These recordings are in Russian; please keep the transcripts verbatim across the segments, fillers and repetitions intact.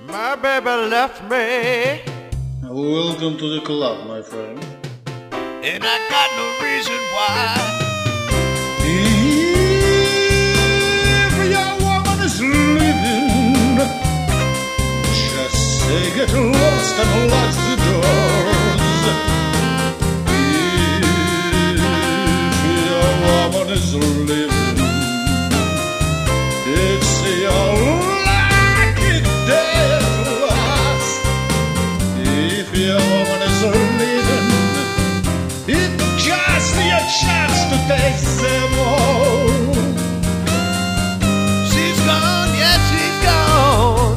My baby left me, Welcome to the club, my friend. and I got no reason why. If your woman is leaving, just say get lost and lock the doors. If your woman is leaving, it's your lucky day at last. If your woman is leaving, it's just your chance to take them all. She's gone, yes, she's gone.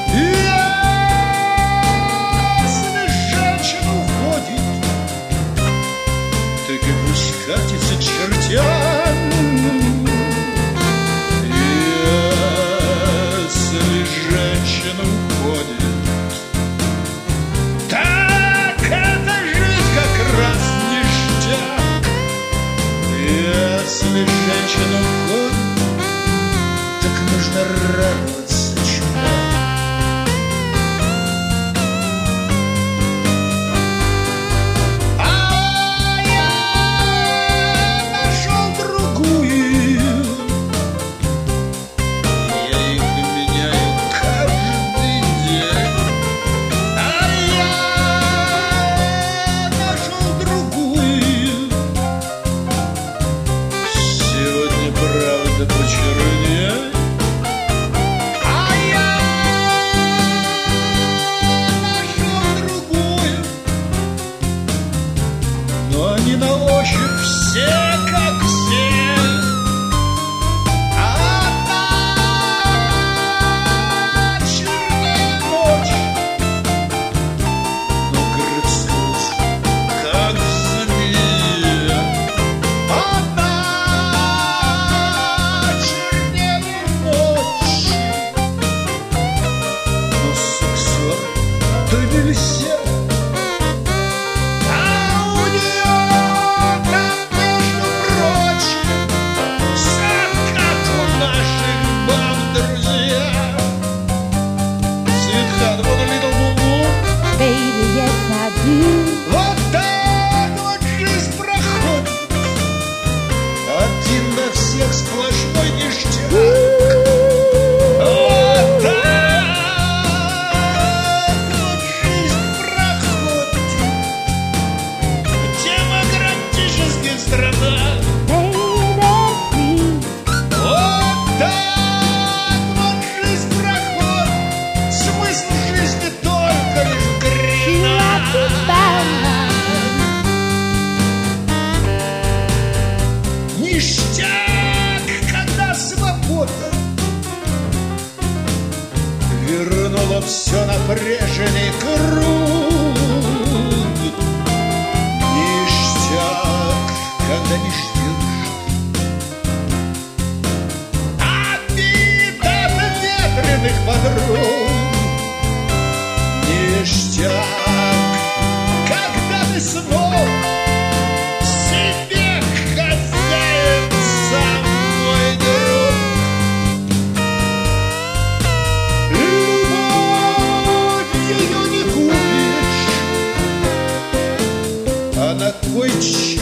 Если женщина уходит, так и пусть катится к чертям. Если женщина уходит, так эта жизнь как раз ништяк. Если женщина уходит, так нужно радоваться, чувак. А я нашел другую. Я их меняю каждый день. А я нашел другую. Сегодня правда почернее. А я нашел другую. Но они на ощупь все как все. Одна черная ночь, но грызлась, как змея. Одна черная ночь, но сексуально нельзя. А у нее там, между прочим, вся как у наших баб друзья. Sweetheart, what a little boo-boo. Baby, yes, I do. Вот так вот жизнь проходит. Один на всех сплошной ништяк. Вот так вот жизнь проходит. В демократических странах. Baby, please. Вот так вот жизнь проходит. Смысл жизни только лишь в You грехах. have to find Ништяк, когда свобода вернула все на прежний круг. Ништяк, когда не ждешь обид от ветреных подруг. Ништяк, когда ты снова себе хозяин, сам мой друг. Любовь ее не купишь, она твой